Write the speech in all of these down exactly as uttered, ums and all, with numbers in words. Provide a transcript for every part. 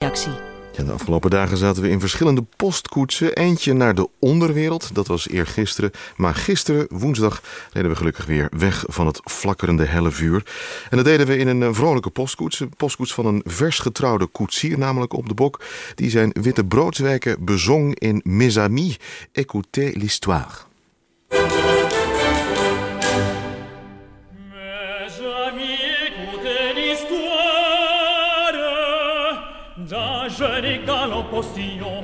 kettingreactie. Ja, de afgelopen dagen zaten we in verschillende postkoetsen. Eentje naar de onderwereld, dat was eergisteren. Maar gisteren, woensdag, reden we gelukkig weer weg van het flakkerende helle vuur. En dat deden we in een vrolijke postkoets. Een postkoets van een vers getrouwde koetsier, namelijk op de bok. Die zijn witte broodswijken bezong in Mes amis, écoutez l'histoire. Jeune et galant postillon,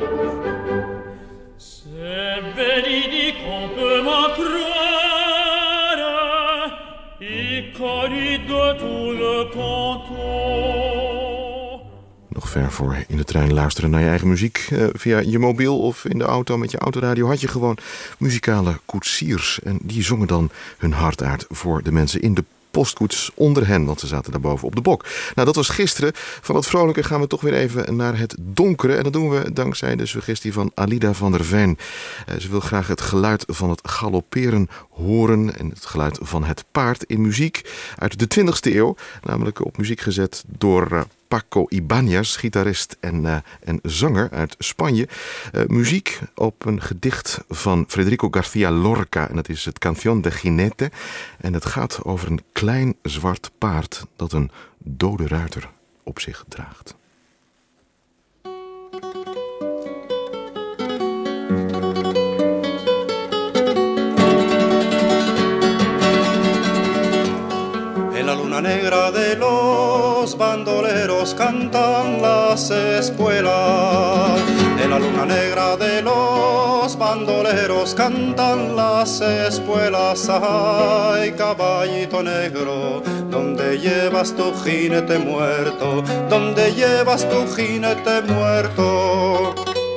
c'est véridique, on peut m'en croire, et connu de tout le canton. Nog ver voor in de trein luisteren naar je eigen muziek. Uh, via je mobiel of in de auto met je autoradio had je gewoon muzikale koetsiers. En die zongen dan hun hart uit voor de mensen in de postkoets onder hen, want ze zaten daarboven op de bok. Nou, dat was gisteren. Van het vrolijke gaan we toch weer even naar het donkere. En dat doen we dankzij de suggestie van Alida van der Veen. Uh, ze wil graag het geluid van het galopperen horen en het geluid van het paard in muziek uit de twintigste eeuw. Namelijk op muziek gezet door uh, Paco Ibáñez, gitarist en, uh, en zanger uit Spanje. Uh, muziek op een gedicht van Federico García Lorca. En dat is het Canción de Ginete. En het gaat over een klein zwart paard dat een dode ruiter op zich draagt. En la luna negra de los bandoleros cantan las espuelas. En la luna negra de los bandoleros cantan las espuelas. Ay, caballito negro, ¿dónde llevas tu jinete muerto? ¿Dónde llevas tu jinete muerto?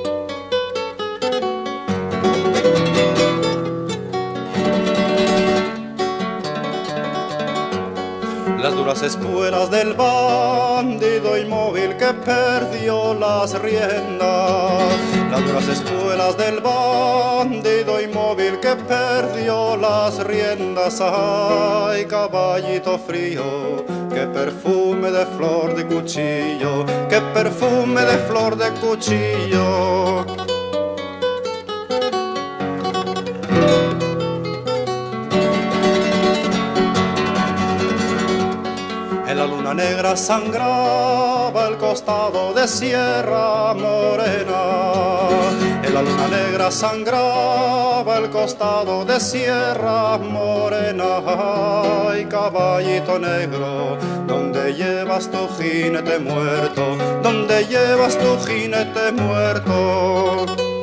Las duras espuelas del bandido inmóvil que perdió las riendas. Las duras espuelas del bandido inmóvil que perdió las riendas. Ay, caballito frío, qué perfume de flor de cuchillo, qué perfume de flor de cuchillo. La luna negra sangraba el costado de Sierra Morena. En la luna negra sangraba el costado de Sierra Morena. Ay, caballito negro, ¿dónde llevas tu jinete muerto? ¿Dónde llevas tu jinete muerto?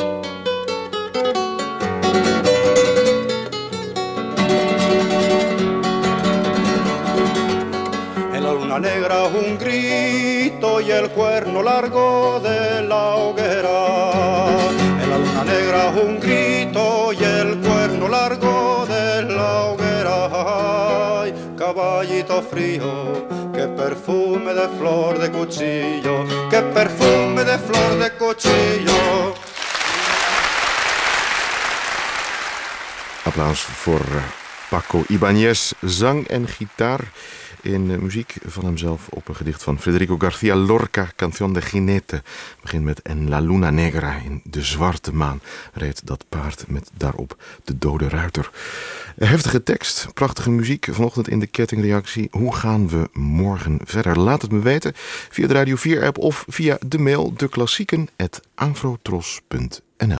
Negra un grito y el cuerno largo de la hoguera. En la luna negra un grito y el cuerno largo de la hoguera. Ay, caballito frío, qué perfume de flor de cuchillo, qué perfume de flor de cuchillo. Applaus voor Paco Ibáñez, zang en gitaar in uh, muziek van hemzelf op een gedicht van Federico García Lorca, Canción de Ginete. Begint met En la luna negra, in de zwarte maan reed dat paard met daarop de dode ruiter. Een heftige tekst, prachtige muziek vanochtend in de kettingreactie. Hoe gaan we morgen verder? Laat het me weten via de Radio vier app of via de mail deklassieken apenstaartje afrotros punt n l.